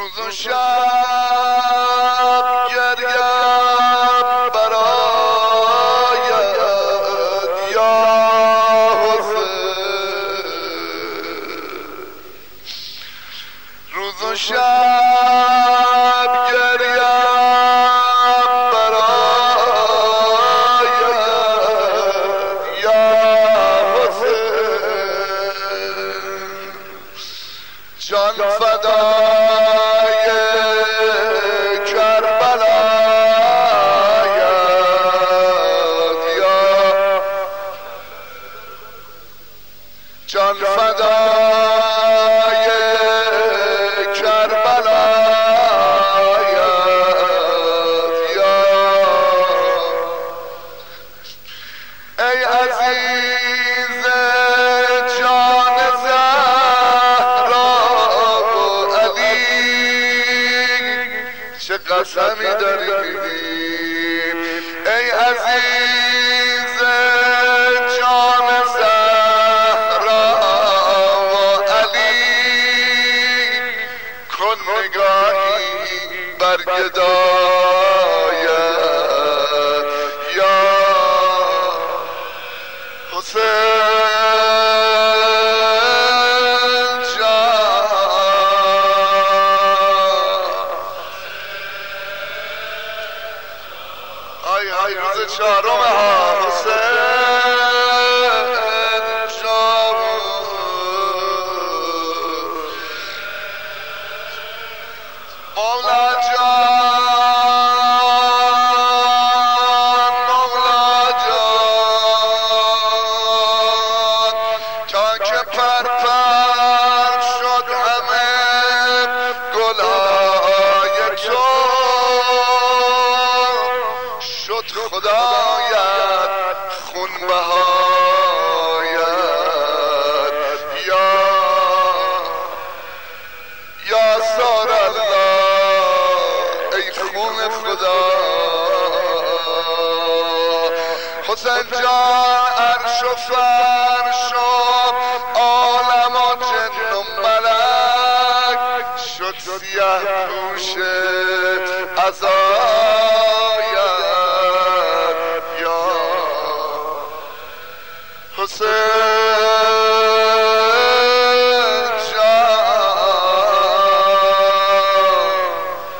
روز و شب گریم برایت یا حسین، روز و شب گریم برایت یا حسین، جان فدای کربلایت یا جان فدای کربلایت یا ای عزیز جان زهرا و علی، چه قسمی داری میدیم ای عزیز جان زهرا و علی، کن نگاهی بر گدایت یا حسین جان. آی آی روز چهارم ها حسین جان، مولا جان مولا جان، تا که پرپر شد همه گلهای تو، شد خدایت خون بهایت یا سار الله، ای خون خدا. حسین جان عرش و فرش و عالم و جن و ملک شد سیه پوش عزایت یا حسین جان.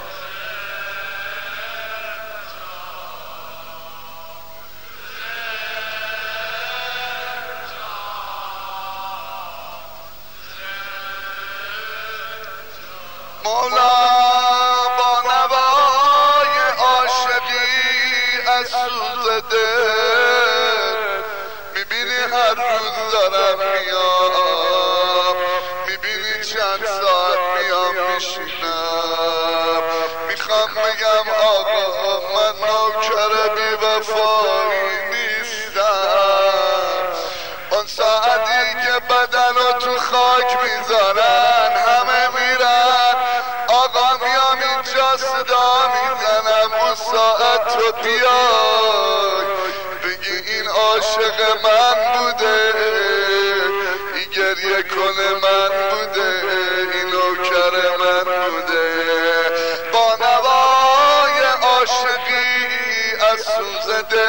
مولا با نوای عاشقی از سوز دل، میبینی هر روز دارم میام، میبینی چند ساعت میام میشینم، میخوام بگم آقا من نوکر بی وفایی نیستم. اون ساعتی که بدن رو تو خاک میذارن همه میرن، آقا میام اینجا صدا میزنم اون ساعت تو بیای بگی این عاشق من بوده، این گریه کنه من بوده، این نوکر من بوده. با نوای عاشقی از سوز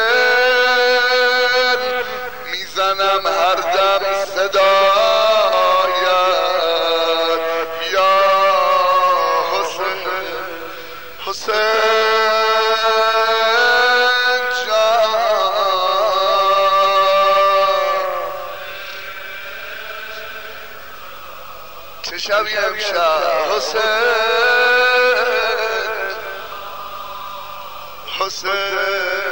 دل میزنم هر دم صدایت یا حسین حسین جان. چه شبی امشب حسین حسین.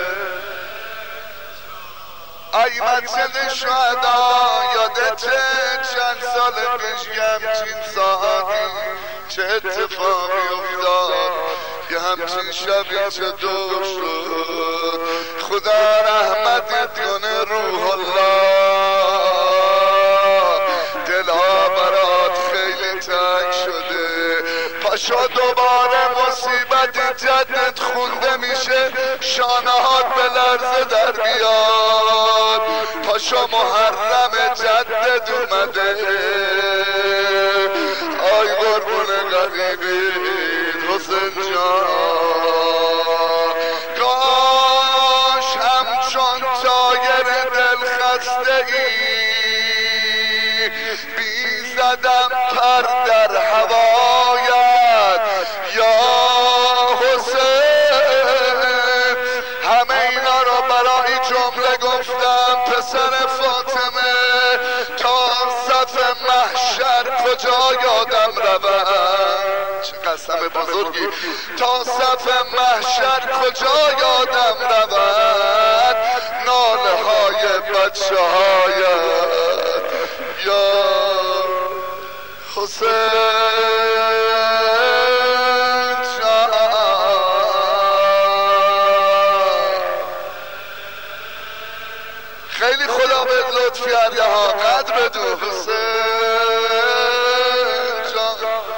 ای مسجد شهدا یادته چند سال پیش همچین ساعتی چه اتفاقی افتاد، یه همچین شبی چه دور شد. خدا رحمتت کنه روح الله، دلها برات خیلی تنگ شده. پاشا دوباره مصیبت جدت خونده میشه، شانهات به لرزه در بیاد. پاشا محرم جدت اومده، آی قربون غریبی زدم پر در هوایت یا حسین. همه اینا را برای جمله گفتم پسر فاطمه، تا صف محشر کجا یادم رود. چه قسم بزرگی. تا صف محشر کجا یادم رود، ناله های بچه هایت یا حسین جان. خیلی خدا به لطف کرده ها، قدر بدون حسین جان.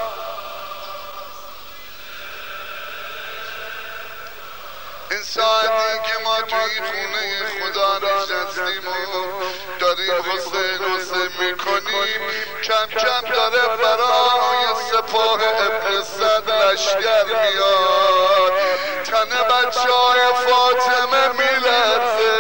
این ساعتی که ما توی خونه خدا نشستیم و داریم حسین میکنیم، کم کم داره برای سپاه ابن سعد لشگر میاد. تن بچه های فاطمه میلرزه،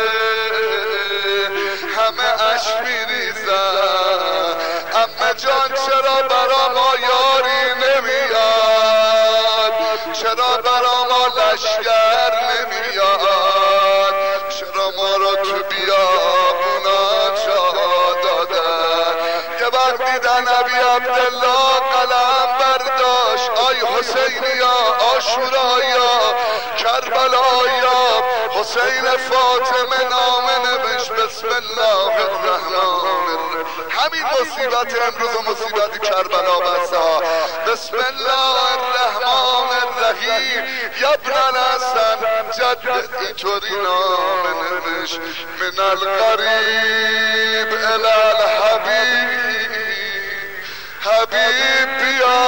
همه اشک میریزن. عمه جان چرا برا ما یاری نمیاد؟ چرا برا ما لشگر نمیاد؟ چرا ما را تو بیابونا جا دادن؟ یه وقت دیدن ابی عبدالله قلم برداشت، آی حسینیا، آشورایا، کربلایا، حسین فاطمه نامه نوشت بسم الله الرحمن الرحیم. همین مصیبت امروز و مصیبت کربلا بسا. بسم الله الرحمن الرحیم. ابن الحسن جدد اینطوری نامه نوشت من القریب الی الحبیب. حبیب بیا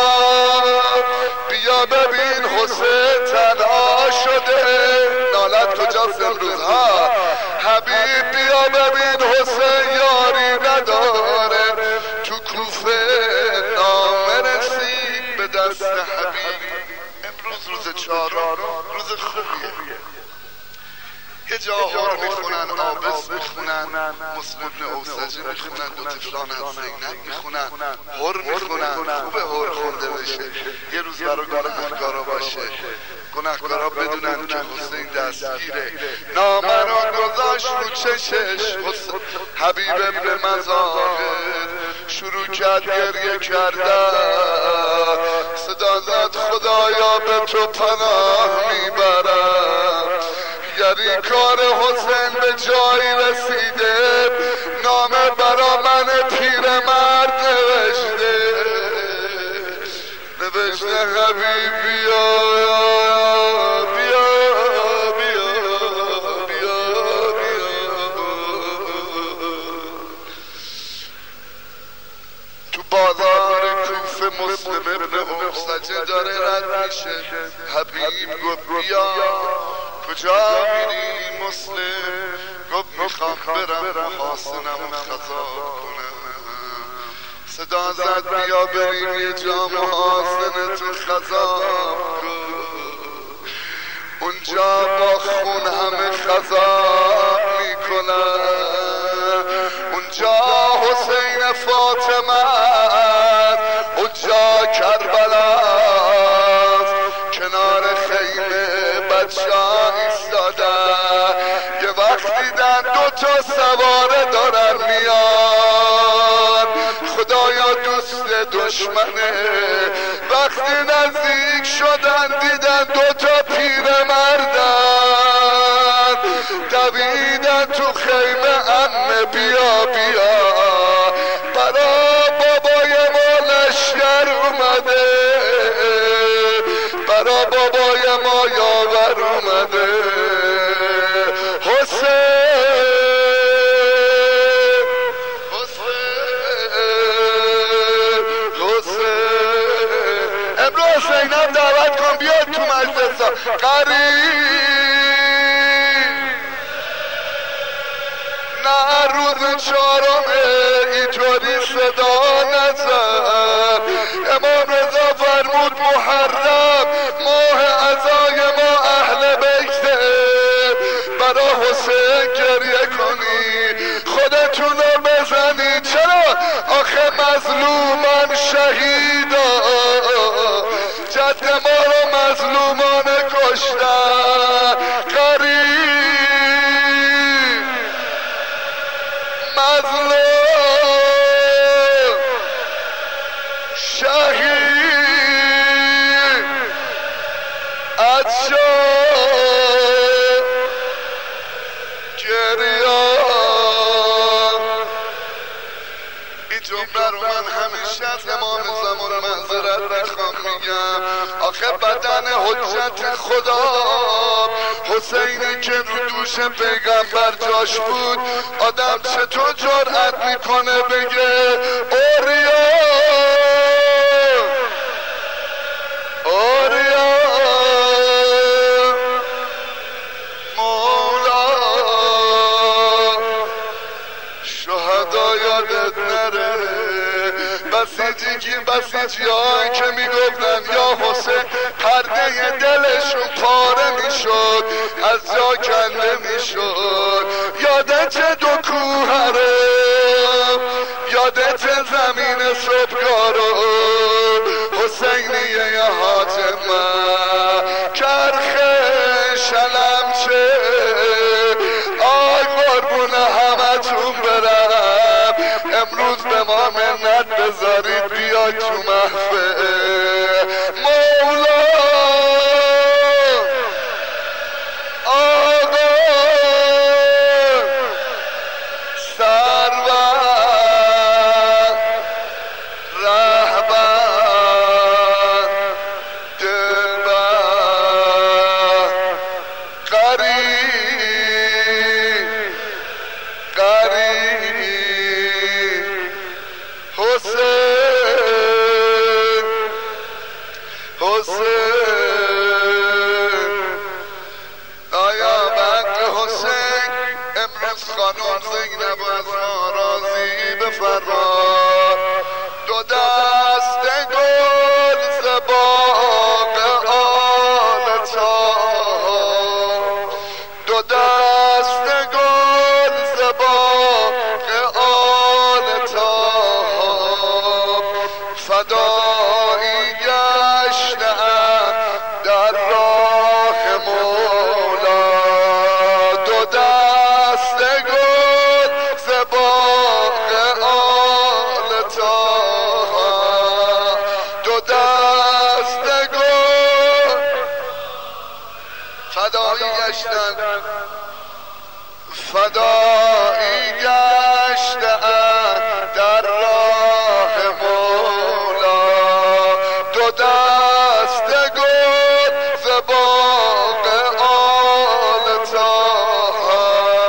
بیا ببین حسین تنها شده. نالت کجاست امروز ها؟ حبیب بیا ببین حسین یاری نداره. تو کوفه نامه رسید به دست حبیب. امروز روز چهارم، روز خوبیه. یه جا هر میخونن، آبس میخونن، مسلم بن اوسجی میخونن، دو تفلان از زینب میخونن، هر میخونن. خوبه هر خونده بشه، یه روز برای گناهکارا باشه. گناهکارا بدونن که حسین دستگیره. نامه رو گذاشت رو چشش حبیب ابن مظاهر. شروع کرد گریه کردن، صدا زد خدایا به تو پناه میبرم. یعنی کار حسین به جایی رسیده، نامه برا من پیرمرد نوشته حبیب بیا بیا بیا بیا بیا. تو بازار کوفه مسلم ابن اوسجه داره رد میشه. حبیب گفت بیا. کجا میری مسلم؟ گفت میخوام برم محاسنم خطا کنم. صدا زد بیا بریم یه جا محاسنتو خطا کن. اونجا با خون همه خطا میکنن. اونجا حسین فاطمه، اونجا کربلا، کنار خیمه بچه ایستادن. یه وقت دیدن دوتا سواره دارن میان. خدایا دوست دشمنه. وقتی نزدیک شدن دیدن دوتا پیرمردن. دویدن تو خیمه عمه بیا بیا، برا بابای ما لشگر اومده. برا بابای ما یاور اومده. حسین حسین حسین. امروز حسینم دعوت کن بیاد تو مجلس قریب. نه روز چهارمه اینطوری صدا نزد. امام رضا فرمود محرم ماه عزای ما اهل بیته. برا حسین گریه کنی، خودتون رو بزنی. چرا؟ آخه مظلوم جمله رو من همیشه از امام زمان معذرت بخوام میگم. آخه بدن حجت خدا حسینی که رو دوش پیغمبر جاش بود، آدم چطور جرأت میکنه بگه اوریا اوریا مولا شهدا یادت نره. بسیجی هایی که میگفتن یا حسین پرده دلشون پاره میشد، از جا کنده میشد. یادت دو کوهره، یادت زمین صبحگارو، حسینیه یا حاتمه کرخه شلمچه. آی قربون همتون برم، امروز به ما منت بذارید بیاید تو محفل. مولا آقا سرور رهبر دلبر قریب حسین آیا وقت حسین امروز خانم زینب از ما راضی بفرما. دو دست گل ز باغ آل طاها، دو دست گل ز باغ آل طاها، فدایی گشتم در راه مولا. دو دست گل ز باغ آل طاها، دو دست گل فدایی گشتم، فدایی گشتم در راه مولا. دو دست گل ز باغ آل طاها،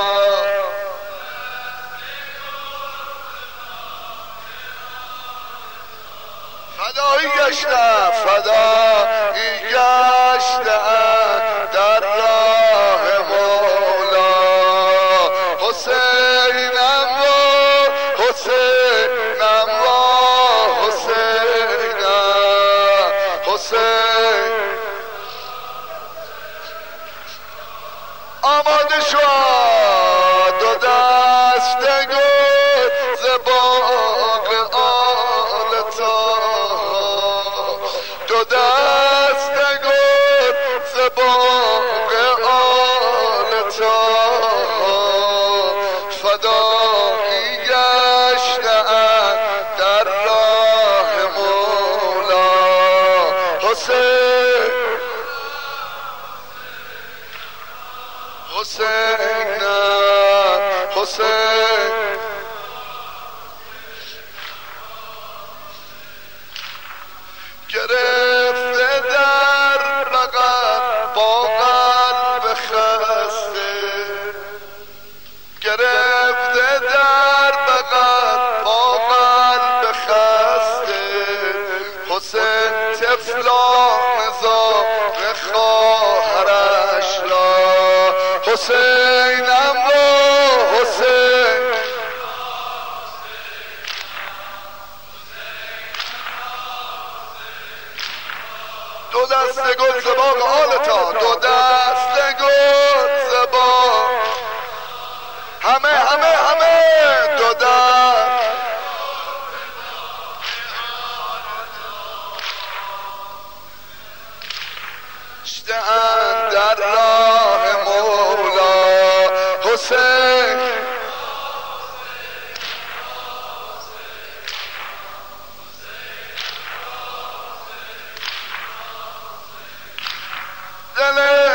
فدایی گشتم، فدایی گشتم در راه مولا. حسینم را حسینم را حسینم حسین آماده شد. دو دست گل ز باغ آل طاها، دو دست گل ز باغ آل طاها، فدایی گشتم در راه مولا. حسین حسینم حسین گرفته در بغل با قلب خسته، گرفته در بغل با قلب خسته. حسین طفلان زار خواهرش را، حسینم را حسین دو دست گل ز باغ آل طاها، دو دست گل ز باغ همه دو دست در راه مولا. حسین دل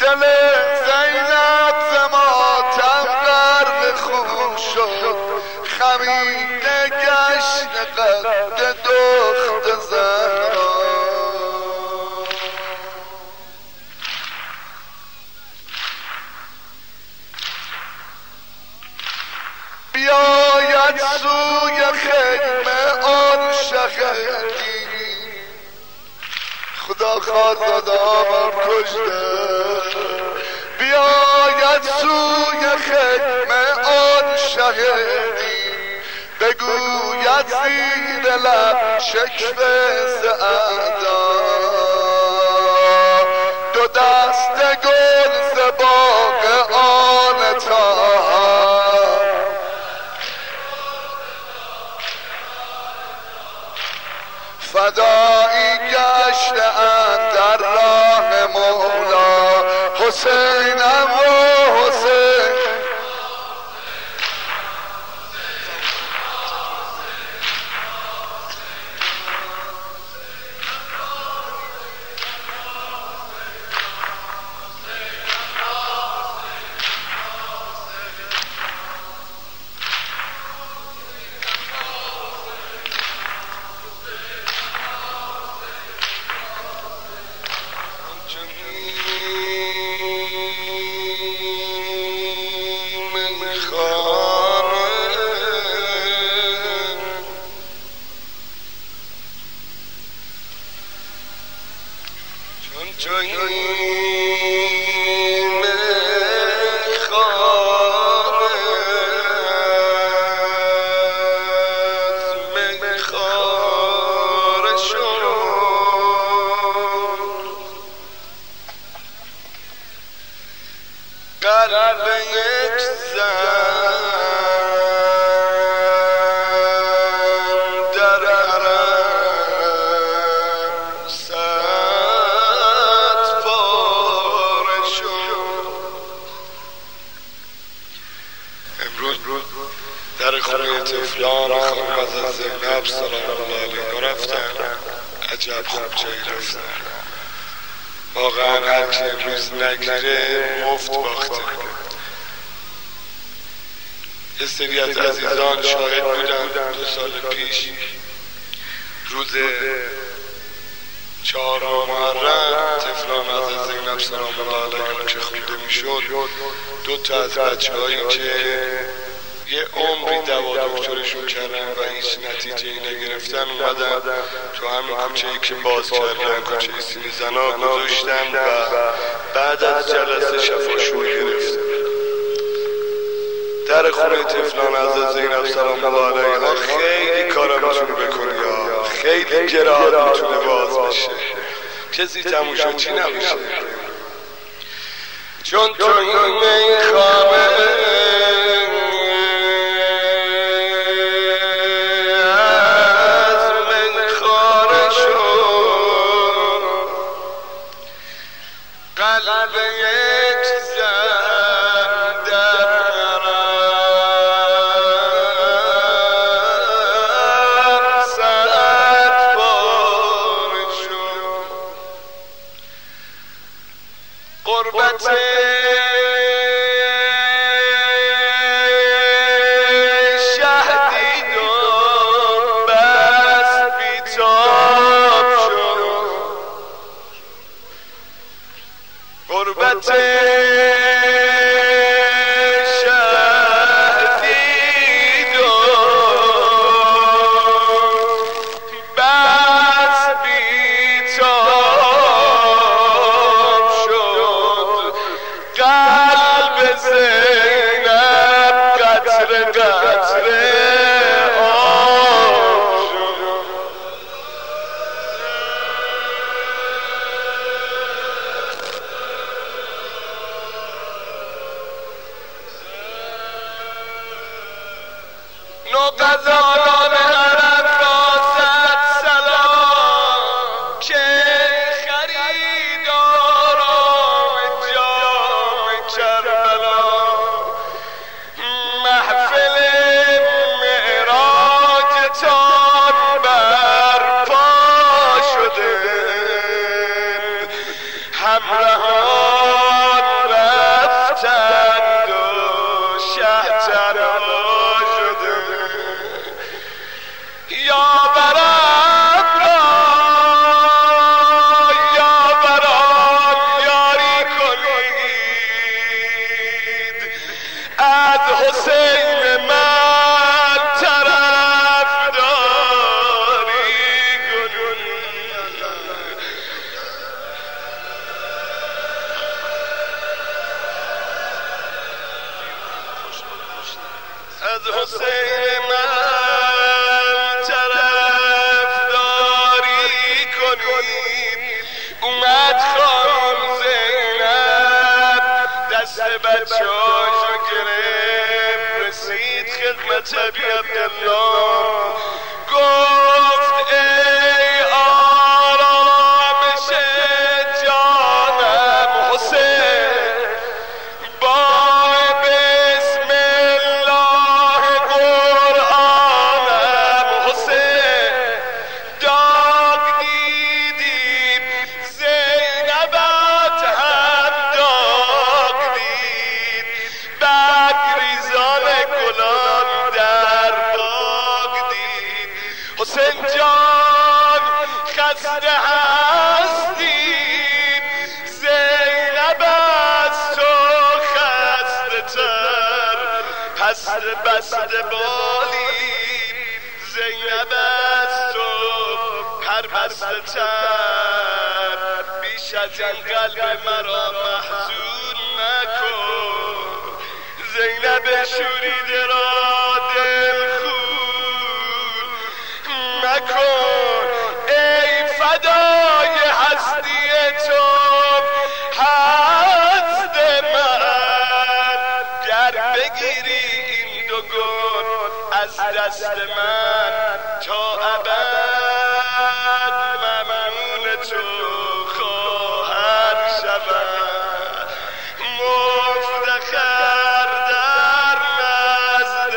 دل زینب ز ماتم غرق خون شد خمیده گشت قد دخت زهرا بیاید سوی خیمه آن شهدی خدا خواست دامم کشته بیاید سوی خیمه آن شهدی بگوید زیر لب شکوه ز اعدا دو دست گل ز باغ آن طه فدایی گشته‌اند در راه مولا حسینم و حسین قلب یک زن در حرم صد پاره شد امروز در خونه طفلان خانم از زینب سلام الله علیها رفتن عجب خوب جایی رفتن واقعا هرکی امروز نگیره مفت باخته یه سری از عزیزان شاهد بودن 2 سال پیش روز 4 محرم طفلان از زینب سلام الله علیها که خونده میشد 2 تا از بچه‌هایی که یه عمری دوا دکترشون کردن و هیچ نتیجه‌ای نگرفتن اومدن تو همین کوچه‌ای که باز کردن کوچه سینه زنا گذاشتن و بعد از جلسه شفاشویی گرفتن در خونه طفلان از زینب سلام الله علیها خیلی کارا میتونه بکنه یا خیلی گرهات میتونه باز بشه کسی تماشاچی نمیشه چون تو این میخوامه قلب یک زن در حرم صد پاره شد غربت شهدید و بس بیتاب شد غربت شهدید و بس بیتاب شد قلب زینب قطره قطره غزالان حرم را زد سلام که خریداران جام کربلا محفل معراجتان برپا شده همراهان از حسین من طرفداری کنید. اومد خانم زینب دست بچه‌هاشو گرفت، رسید خدمت ابی عبدالله، گفت ای آرامش جانم حسین، با بسم الله قرآنم حسین، داغ دیدیم زینبت هم داغ دید، برگریزان گلان در باغ دید. حسین جان خسته هستیم، زینب از تو خسته تر، پس بسته بالیم، زینب از تو پر بسته تر. بیش از این قلب مرا محزون نکن، زینب شوریده را دلخون مکن. ای فدای هستی تو هست من، گر بگیری این دو گل از دست من، تا ابد ممنون تو خواهد شود. مفتخر در نزد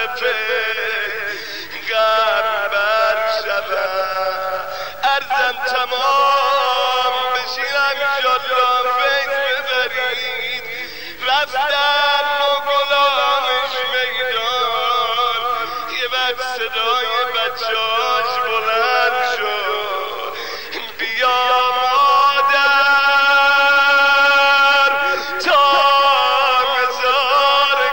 پیغمبر شود. عرضم تمام بشینم انشالله فیض ببرید. رفتن و گلانش میدان، یه وقت صدای بچه‌هاش بلند شد، بیا مادر تا مزار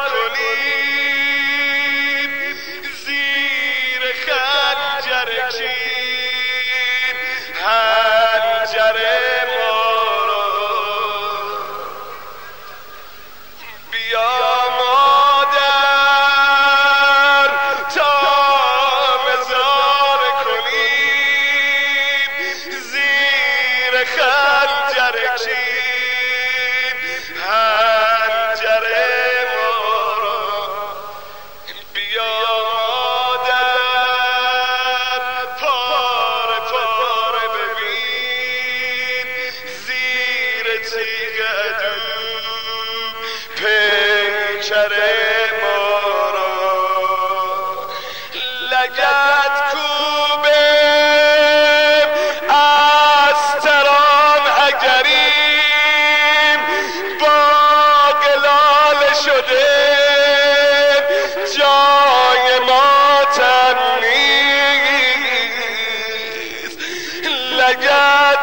کنیم، زیر خنجر کین هنجر ما را. بیا مادر تا مزار کنیم، زیر خنجر کین هنجر ما را. بیا مادر پاره پاره ببین، زیر تیغ عدو پیکر ما را. لگد کوبیم از تران اگریم، با گلال شده جای ماتم نیست. لگد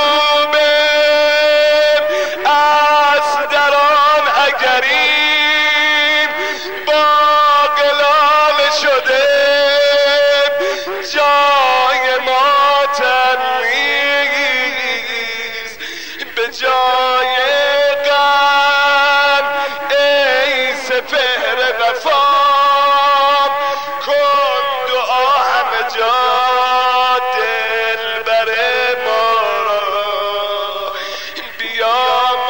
کوبیم از دران اگریم، با گلال شده جای ماتم نیست. به جای غم ای سپهر وفام، کن دعا همه جا دلبر ما را. بیا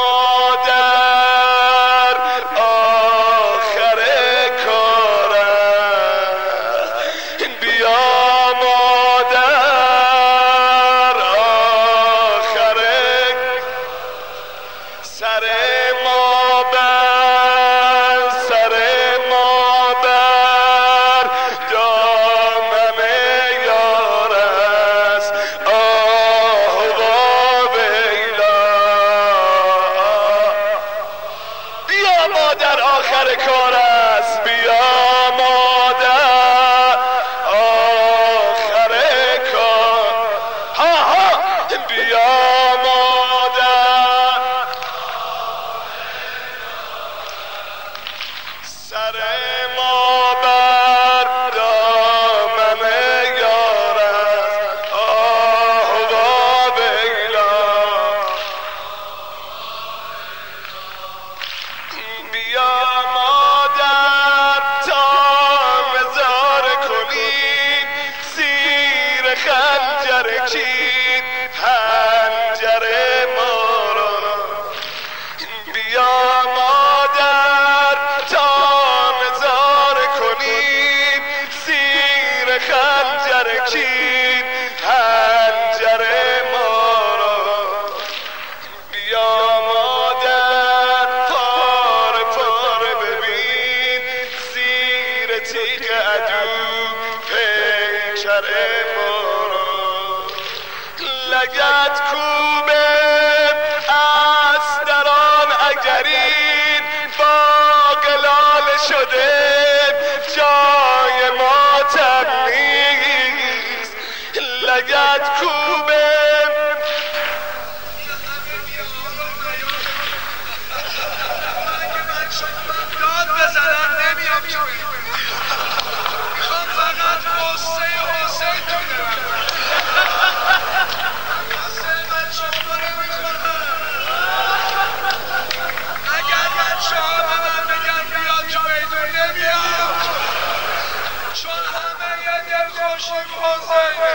مادر آخر کار است، بیا مادر آخر. سر ما بر سر ما بر دامن یار است، آه و ویلا. بیا مادر آخر کار است، بیا مادر آخر کار. ها ها بیا مادر سر ما بر دامن یار است، آه و ویلا. بیا مادر تا بیا مادر تا نظاره کنیم زیر خنجر کین خنجر ما را. بیا مادر پاره پاره ببین زیر تیغ عدو پیکر ما را. لگد کوبه از دران اگرین باقلال شده جای ماتم نیست. لگد کوبه داد بزنم نمیام که میخوام فقط قصه حسین تو اگر بچه ها به من بگن بیا تو میدون نمیام چون همه یه دل خوشیم حسینه.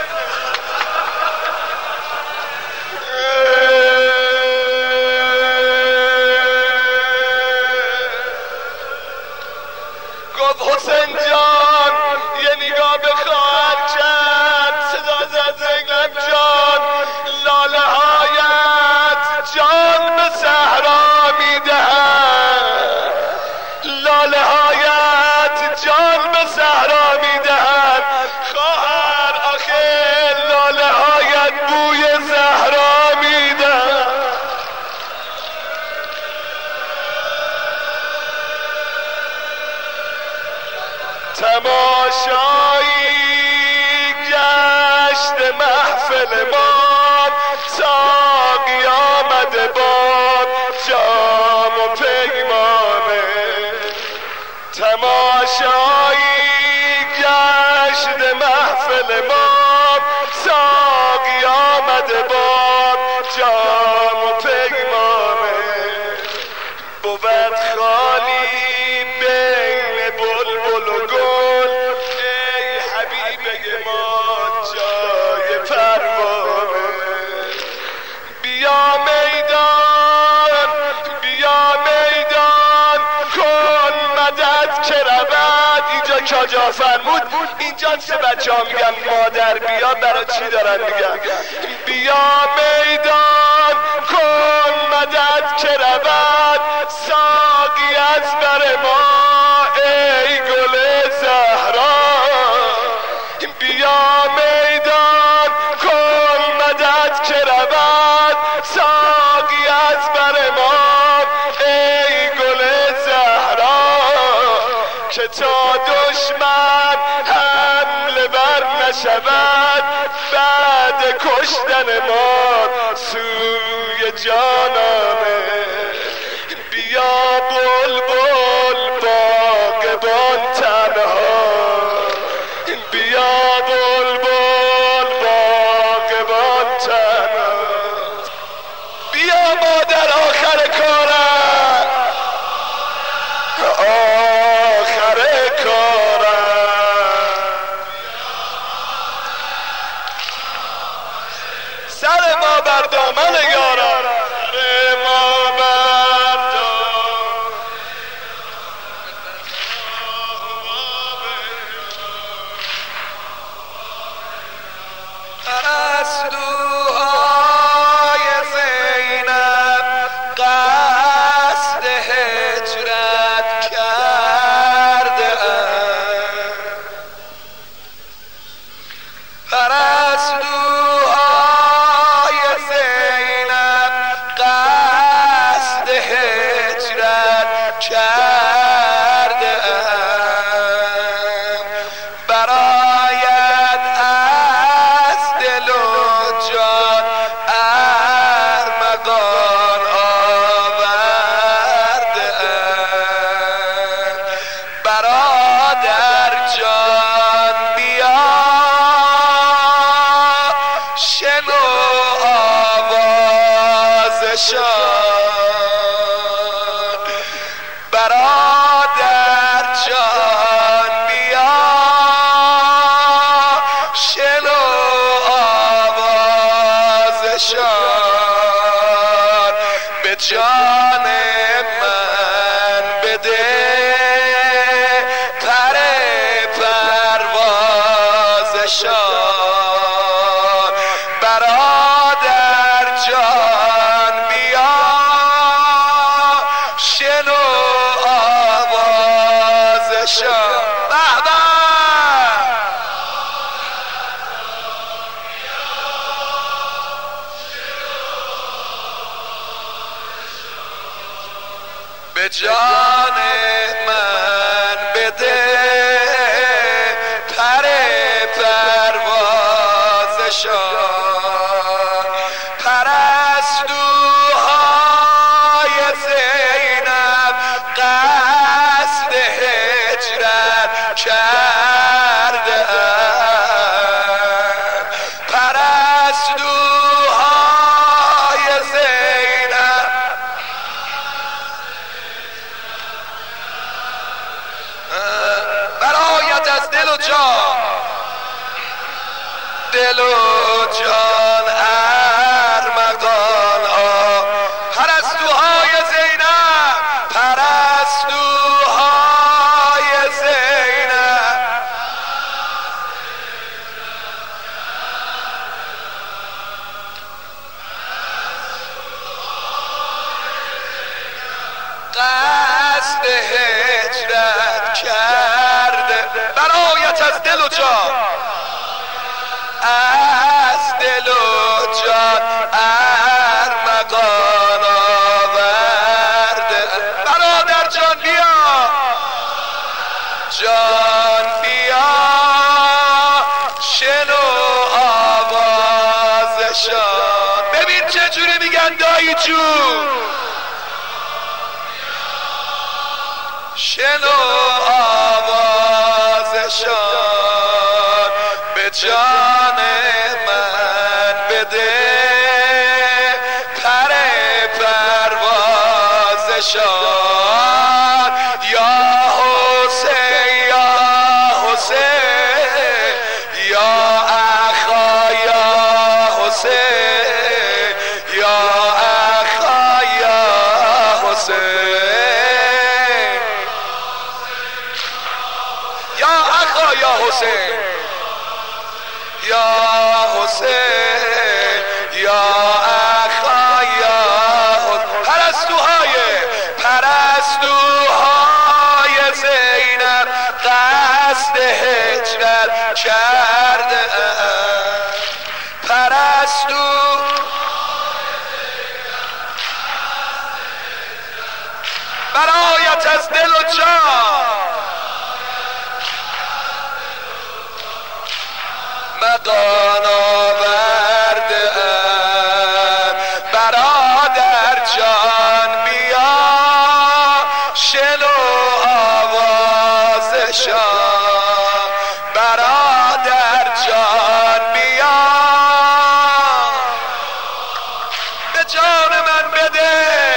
گفت حسین جان یه نگاه به خواهر کرد صدا زد زینب جان لاله هایت جان به صحرا میدهد. لاله هایت جان به صحرا میدهد. خواهر آخه لاله هایت بوی صحرا میدهد. تماشایی گشت محفل ما ساقی آمده باد جام و پیمانه. تماشایی گشت محفل ما ساقی آمده باد جام و پیمانه. بود خالی بین بلبل و گل ای حبیبه ما جای پروانه. بیا میدان کن مدد که رود. اینجا کجا فرمود اینجا سه بچه ها میگن مادر بیا برای چی دارن میگن بیا میدان کن مدد که رود ساقی از بر ما ای گل زهرا. بیا میدان کن مدد که رود ساقی از بر ما ای گل زهرا. که تا دشمن حمله بر نشود بعد کشتن ما سوی جانانه. بیا بلبل باغبان تنها. بیا بلبل باغبان تنها. بیا مادر آخر کارم آخر کارم. سر ما بر دامن یاران سر ما بر دامن پرستوهای زینب قصد هجرت کرده پرستوهای زینب قصد هجرت کرده برایت از دل و جان ارمغان آورده برادر جان بیا شنو آوازشان برادر شنو آوازشان. به جان من بده پر پروازشان، پرستوهای زینب قصد هجرت کرده اند، پرستوهای زینب برایت از دل و جان، دل و جان ارمغان پرستوهای زینب، پرستوهای زینب قصد هجرت کرده برایت از دل و جان، از دل و جان ارمغان آورده. برادر جان بیا، جان بیا، شنو آوازشان. ببین چجوری میگن دایی جون، شنو آوازشان. به جان من بده پر پروازشان. یا حسین یا حسین یا اخا یا حسین یا اخا یا حسین یا اخا یا حسین یا حسین یا اخا یا حسین. پرستوهای زینب قصد هجرت کرده اند، برایت از دل و جان مقان آورده اند. برادر جان بیا، شنو آوازشان. برادر جان بیا، به جان من بده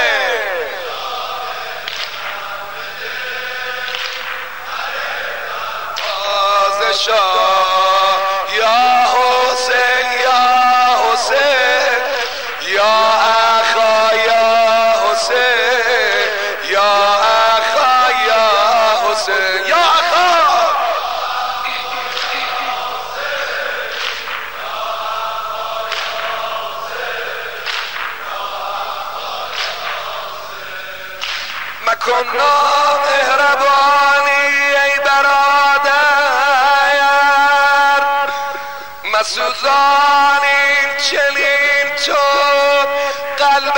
آوازشان. یا حسین یا حسین یا اخا یا حسین یا اخا یا حسین یا اخا. مکن نامهربانی ای برادر، مسوزان این چنین تو قلب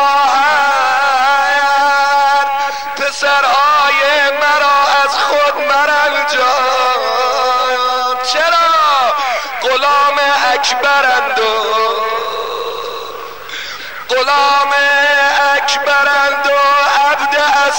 خواهر. پسرهای مرا از خود مرنجان، چرا غلام اکبرند و غلام اکبرند و عبد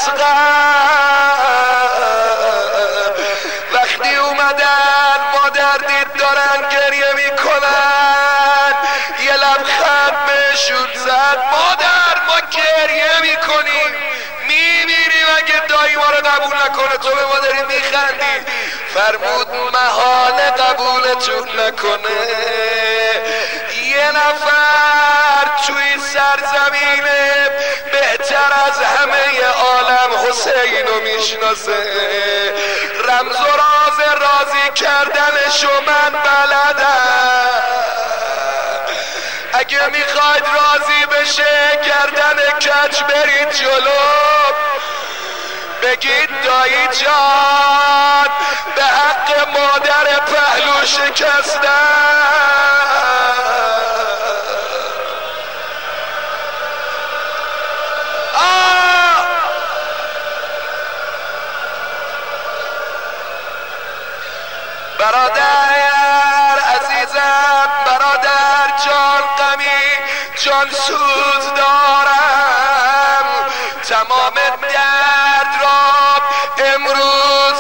اصغر. وقتی اومدن مادر دید دارن گریه میکنن، یه لبخند بهشون زد. مادر ما گریه میکنیم، میمیریم اگه دایی ما رو قبول نکنه، تو به ما داری میخندی. فرمود محال قبولتون نکنه. یه نفر توی سرزمینه بهتر از همه عالم حسین رو میشناسه. رمز و راز راضی کردنشو من بلدم. اگه میخواید راضی بشه گردن کج برید جلو، بگید دایی جان به حق مادر پهلو شکستن. برادر عزیزم، برادر جان غمی جان سوز دارم، تمام درد را امروز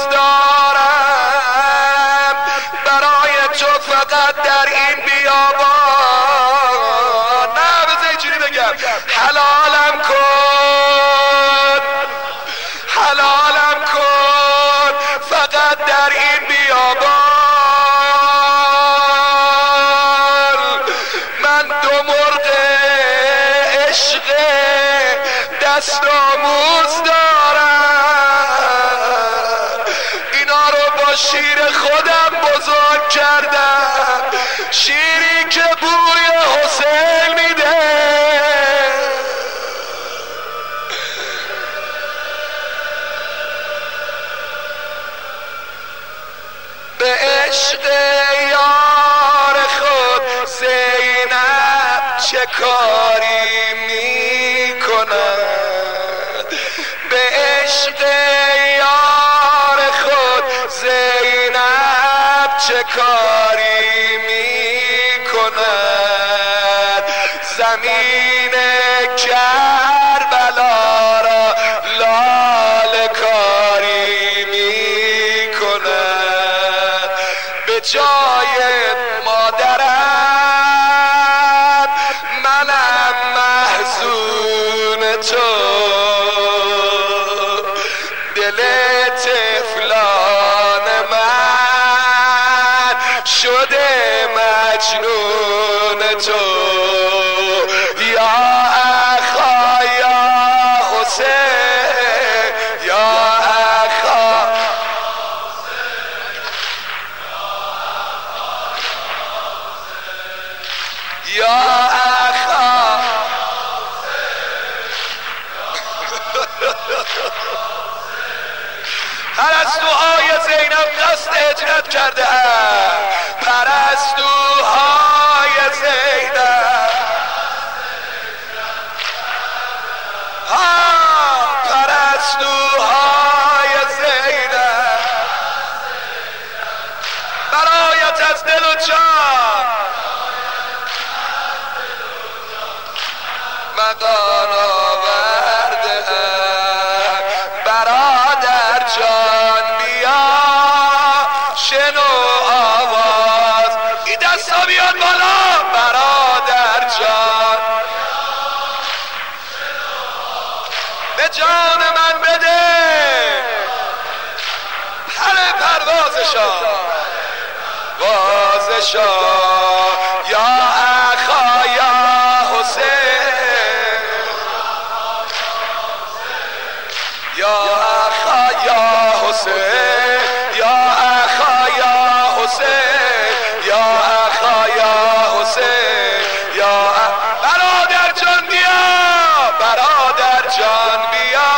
دارم، برای تو فقط در این بیابان، نه بذار اینجوری بگم، حلالم کن، حلالم کن فقط در این بیابان. دست آموز دارم، اینا رو با شیر خودم بزرگ کردم، شیری که بوی حسین میده. به عشق یار خود زینب چه کاری میکند، به عشق یار خود زینب چه کاری میکند، زمین کربلا را لاله کاری میکند، به جای مادرم منم محزون تو، دل طفلان من شده مجنون تو، یا اخا یا حسین، یا اخا یا اخا پرستوهای زینب قصد هجرت کرده اند، پرستوهای زینب، پرستوهای زینب برایت از دل و جان مقام آورده اند، برادر جان بیا شنو آواز، این دستا بیاد بالا، برادر جان به جان من بده پر پروازشا وازشا، یا اخا یا حسین، یا اخا یا حسین، یا اخا یا حسین، یا اخا یا حسین، یا برادر جان بیا، برادر جان بیا،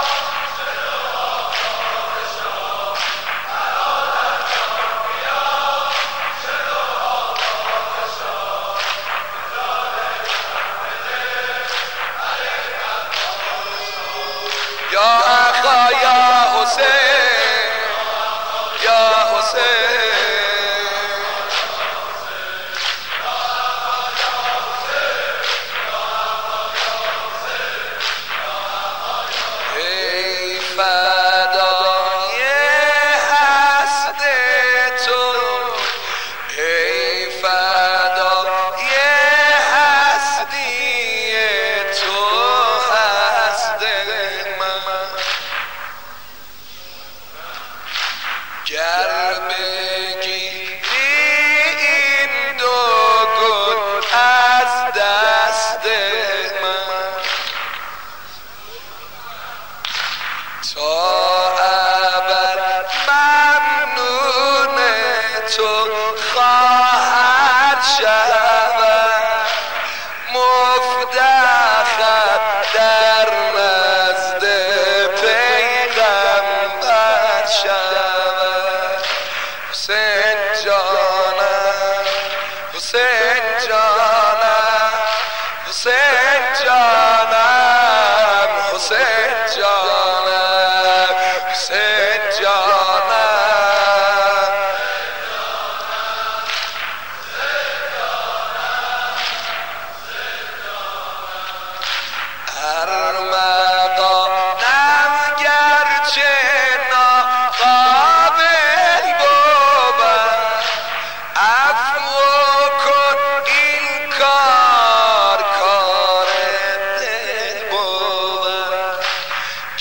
یا اخا یا حسین، یا حسین، ای فدای حسد تو، ای فدای حسدی تو، حسد من گر بگیری این دو گل از دست من، تا ابد ممنون تو خواهد شود، مفتخر در نزد پیغمبر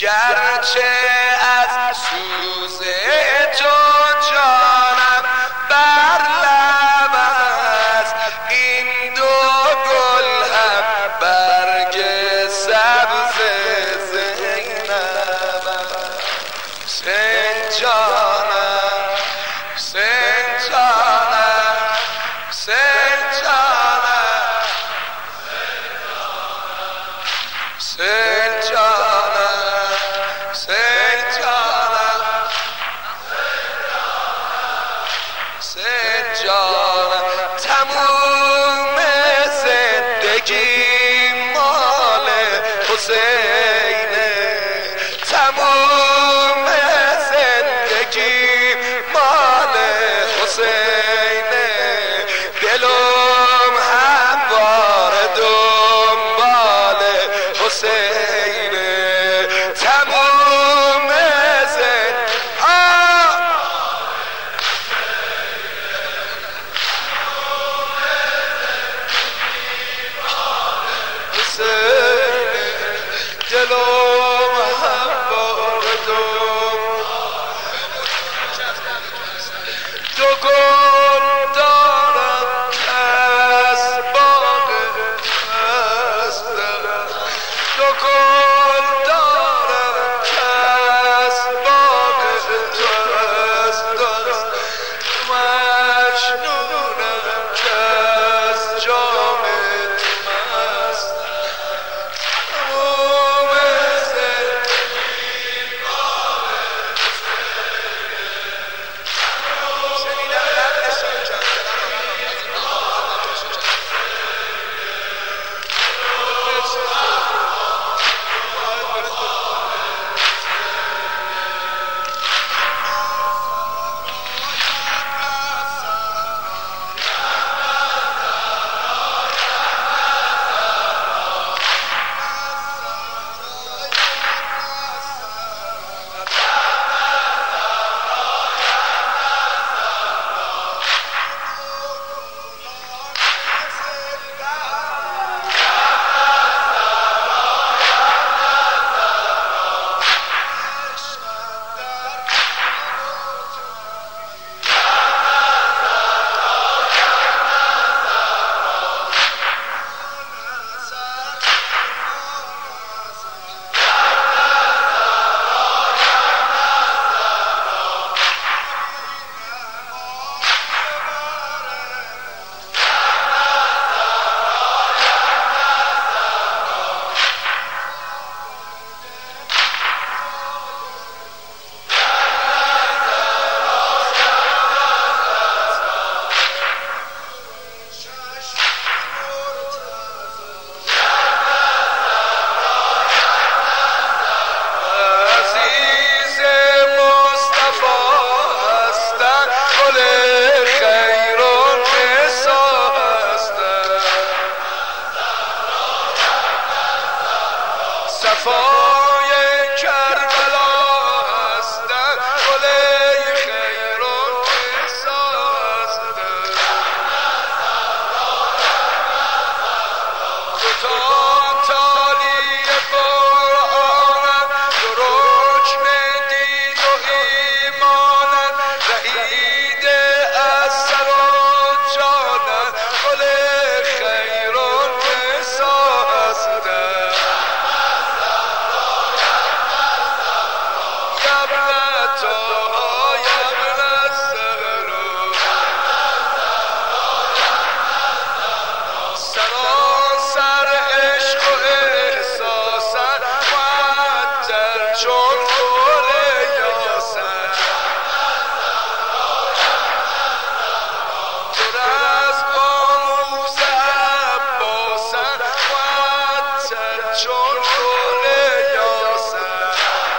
گرچه از سوز تو جانم بر لب است، این دو گل هم برگ سبز زینب. حسین جانم، حسین جانم، حسین جانم، حسین جانم، حسین جانم، حسین جانم. تموم زندگی مال حسینه، تموم زندگی مال حسینه. دلم هموار دنبال حسینه. تموم دلم هموار دو گل دارم از باغ هستم، دو گل دارم از باغ هستم. مجنونم که از جام مستم. صفای کربلا هستن، گل خیر و نسا هستن. خدا تالی قرآنم، رکن دین و ایمانم، رهید از سر و جانم، گل خیر و نسا هستن. سراسر عشق و احساسن، معطر چون گل یاسن. پر از قاموس عباسن، معطر چون گل یاسن.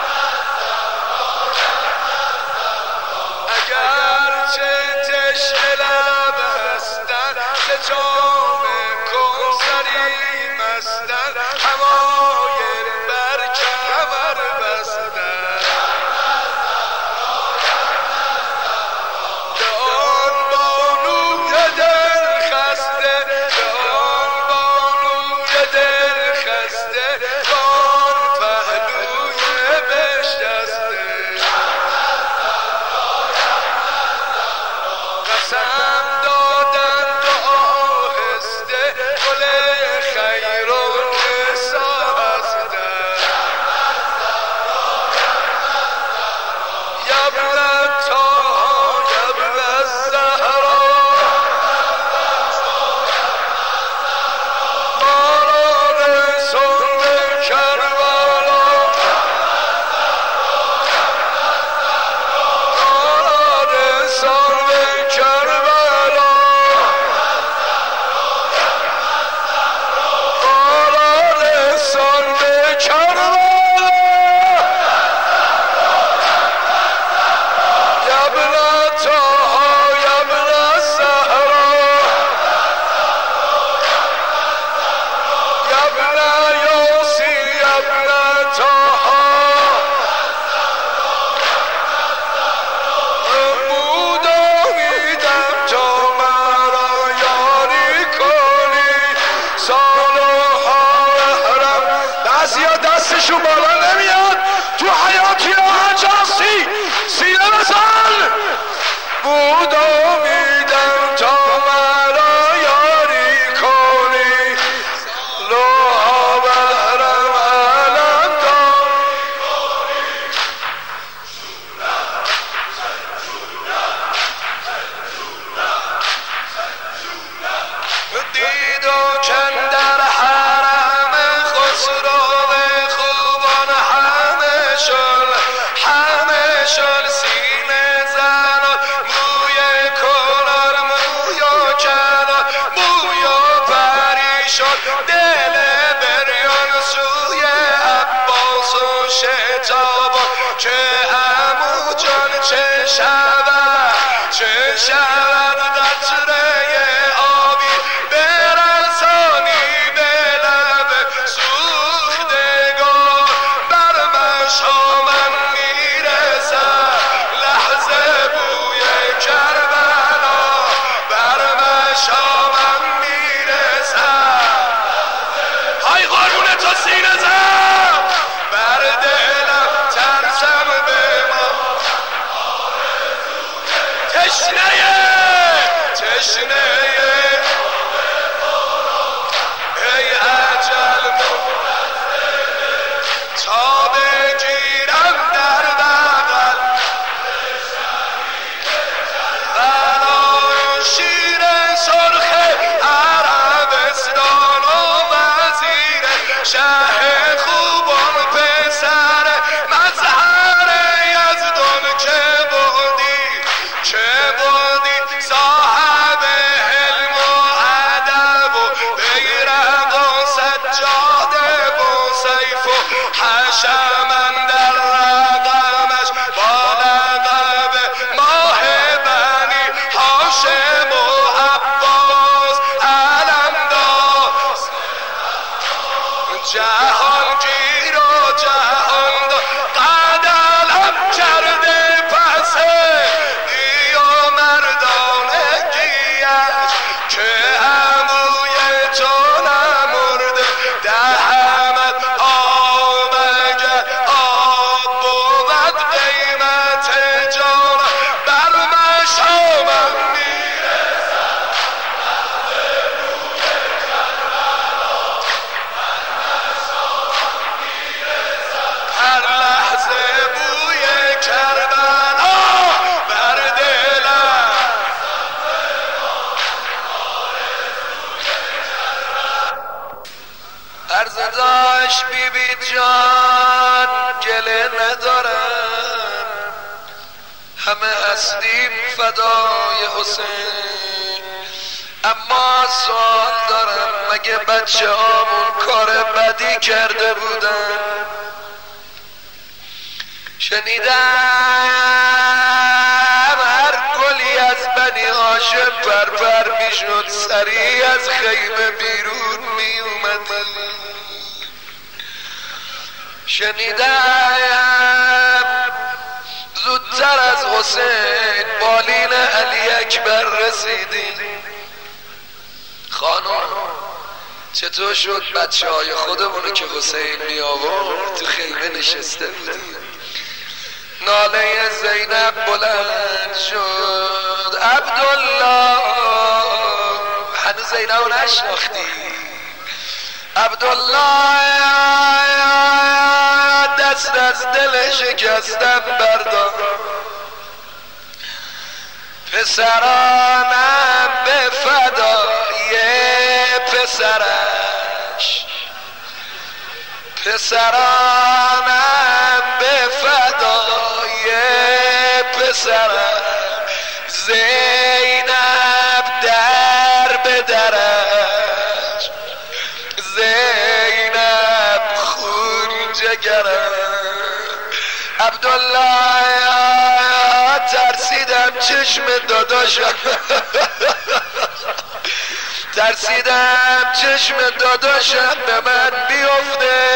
اگرچه تشنه لب هستن، ز جام کوثری مستن، حمایل بر کمر بستن. شد دل بریان سوی عباس و شتاب که عمو جان چه شود قطره آبی برسانی به لب سوختگان بر مشامم میرسد لحظه بوی کربلا بر مشامم میرسد های قربون تو سینه زم بر دلم ترسم به ما تشنه ای عجل تا بگیرم در بغل بلای شیر سرخ عربستان و وزیر شه خوبان پسر مظهر یزدان که بودی صاحب حلم و ادب و بیرق و سجاده و سیف و حشم اندر رقمش با لقب ماه بنی هاشم و عباس علمدار جهانگیر و جهاندار قد علم کرده پسه یا مردانگیش که عموی تو نمرده دهمت آمگه آب بود قیمت جان بر مشامم میرسد هر لحظه بوی کربلا بر دلم عرض داشت بی بی جان گله ندارم همه هستیم فدای حسین اما سوال دارم مگه بچه هامون کار بدی کرده بودن شنیدم هر گلی از بنی هاشم پرپر میشد سریع از خیمه بیرون می اومد شنیدم زودتر از حسین بالین علی اکبر رسیدیم خانم چطور شد بچه های خودمونو که حسین می آورد تو خیمه نشسته بودیم ناله زینب بلند شد عبدالله هنوز زینب رو نشناختی عبدالله دست از دل شکستم بردار پسرانم به فدای پسرش پسرانم به فدای پسرم زینب در به درش زینب خون جگرم عبدالله ترسیدم چشم داداشم ترسیدم چشم داداشم به من بیفته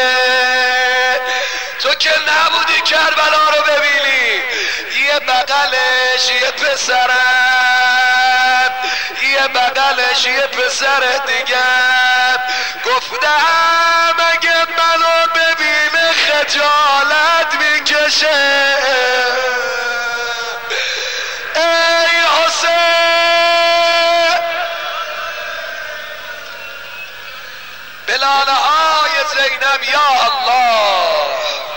تو که نبودی کربلا رو ببینی یه بغلش یه پسرم یه بغلش یه پسر دیگه گفتم اگه منو ببینه خجالت میکشه ای حسین بلاله های زینب یا الله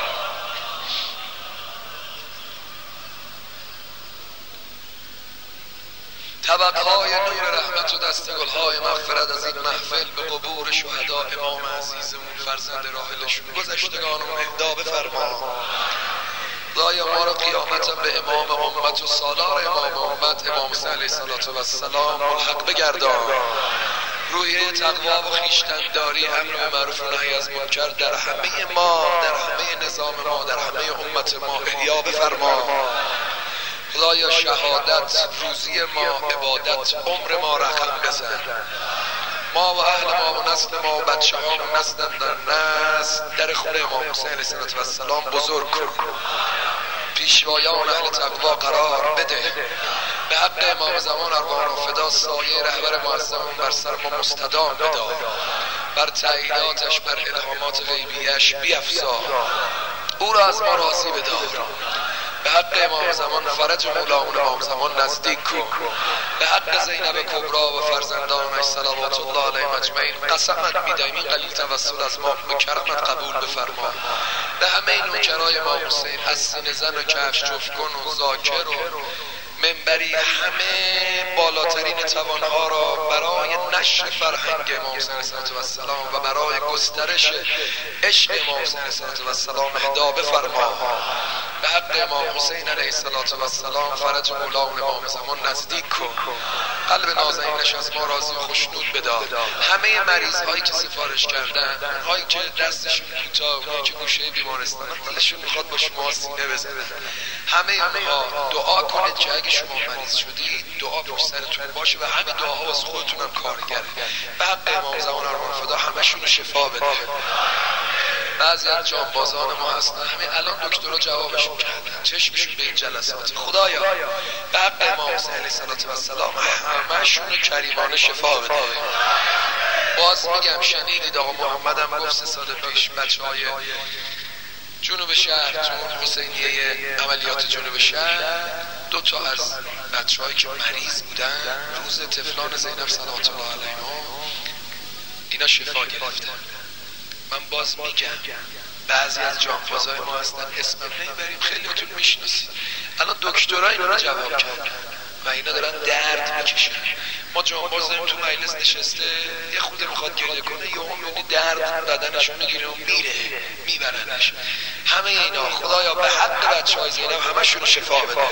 طبقهای نور رحمت و دستگلهای مغفرت از این محفل به قبور شهدا امام عزیزمون فرزند راحلشون گذشتگانمون اهدا بفرما خدای ما رو قیامتم به امام امت و سالار امام امت امام حسین علیه السلام ملحق بگردان روحیه تقوا و خویشتن‌داری، امر به معروف و نهی از منکر در همه ما، در همه نظام ما، در همه امت ما احیا بفرما. خدایا شهادت روزی ما، عبادت عمر ما رقم بزن. ما و اهل ما و نسل ما و بچه ها و نسل در نسل در خونه امام حسین علیه السلام بزرگ کن. پیشوایان اهل تقوا قرار بده. به حق امام زمان ارواح و فدا سایه رهبر معظمون بر سر ما مستدام بدار. بر تأییداتش، بر الهامات غیبیش بیفزا. او را از ما راضی بدار. به حق امام زمان فرج مولاون امام زمان نزدیک کن. به حق زینب کبرا و فرزندانش صلوات الله علیهم اجمعین قسمت می‌دهیم این قلیل توسل از ما به کرمت قبول بفرما. به همه نوکرای امام حسین از سینه زن و کفش جفت کن و ذاکر و منبری همه بالاترین توانها را برای نشر فرهنگ امام حسین علیه السلام و برای گسترش عشق امام حسین علیه السلام اهدا بفرما. به حق امام حسین علیه السلام فرج مولاون امام زمان نزدیک کن. قلب نازنینش از ما راضی و خوشنود بدار. همه مریض هایی که سفارش کردن، هایی که دستشون کوتاه، اونایی که گوشه بیمارستان دلشون میخواد با شما سینه بزنن، همه اونها دعا کنید که اگه شما مریض شدید دعا پشت سرتون باشه و همین دعاها واسه خودتون هم کارگره. به حق امام زمان ارواح فدا همشون شفا بده. بعضی از جانبازان ما هستن همین الان دکترها جوابشون کردن، چشمشون به این جلسات. خدایا به حق امام حسین علیه السلام همشون کریمانه شفا بده. باز میگم شنیدید آقا محمد هم گفت 3 سال پیش بچهای جنوب شهر، جنوب حسینیه عملیات جنوب شهر، 2 تا از بچه‌هایی که مریض بودن روز طفلان زینب صلوات الله علیها اینا شفا گرفتن. من باز میگم بعضی از جانبازای ما هستن اسم نمیبریم، خیلیاتون میشناسید، الان دکترها اینا رو جواب کردن و اینا دارن درد میکشن. ما جانبازیم تو مجلس نشسته یه خود میخواد گریه کنه، یه میبینی درد بدنشون میگیره و میره میبرنش. همه اینا خدایا به حق بچهای زینب همشون شفا بده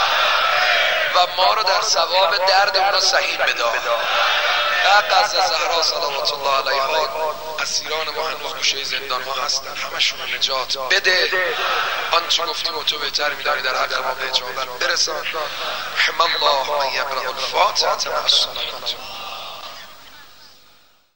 و ما رو در ثواب درد اونا سهیم بدار. حق از زهرا صلوات الله علیها اسیران ما هنوز گوشه زندان ها هستن، همشون رو نجات بده. آنچه گفتیم و تو بهتر میدانی در حق ما به اجابت برسان. رحم الله من یقرأ الفاتحه مع الصلوات.